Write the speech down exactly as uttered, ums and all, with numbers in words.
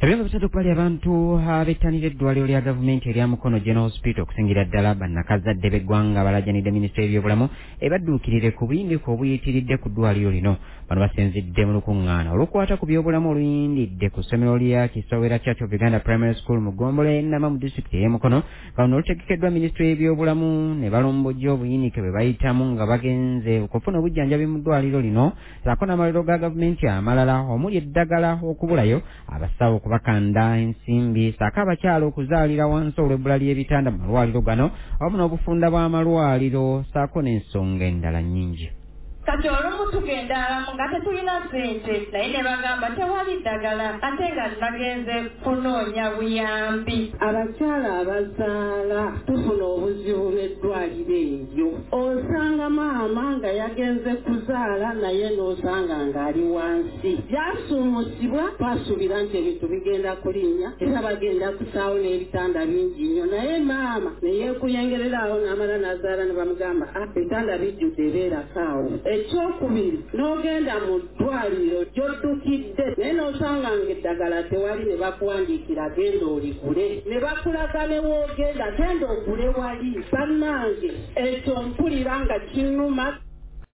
Ebintu bisatu pali abantu abettanira eddwaliro lya gavumenti erya Mukono General Hospital okusingira ddala bannakazadde b'eggwanga balajanidde minisitule y'ebyobulamu ebadduukirire ku buyindiku obuyitiridde ku ddwaliro lino. Bano basinzidde mu lukuŋŋaana olukwata ku byobulamu oluyindidde ku ssomero lya Kisowera Church of Uganda Primary School mu Ggombolola e Nama mu disitulikiti ey'e Mukono. Bano olutegekeddwa minisitule y'ebyobulamu ne balombojja obuyinike bwe bayitamu nga bagenze okufuna obujjanjabi mu ddwaliro lino ssaako n'amaliro ga gavumenti amalala omuli eddagala okubulayo abasawo bakanda ensimbi ssaako abakyala okuzaalira wansi olw'ebbula ly'ebitanda mu malwaliro gano wamu n'obufunda bw'amalwaliro ssaako n'ensonga endala nnyingi. Kati olumu tugenda alamu nga tetulina ssente naye ne bagamba tewali ddagala ate nga nagenze kunoonya buyambi. Abakyala abazaala tufuna obuzibu bw'eddwaliro eryo. Osanga maama nga yagenze kuzaala naye n'osanga ng'ali wansi. Byasuumusibwa twasuubira nti ebintu bigenda kulinnya era bagenda kusaawo n'ebitanda bingi nnyo naye maama ne yeekuyengererawo n'amala n'azaala ne bamugamba ah ebitanda bijjudde beerakaawo. Ekyokubiri n'ogenda mu ddwaliro gy'oddukidde naye n'osanga ng'eddagala tewali ne bakuwandiikira genda oligule ne bakulaga ne woogenda genda ogule wali bannange ekyo mpulira nga kinnuma.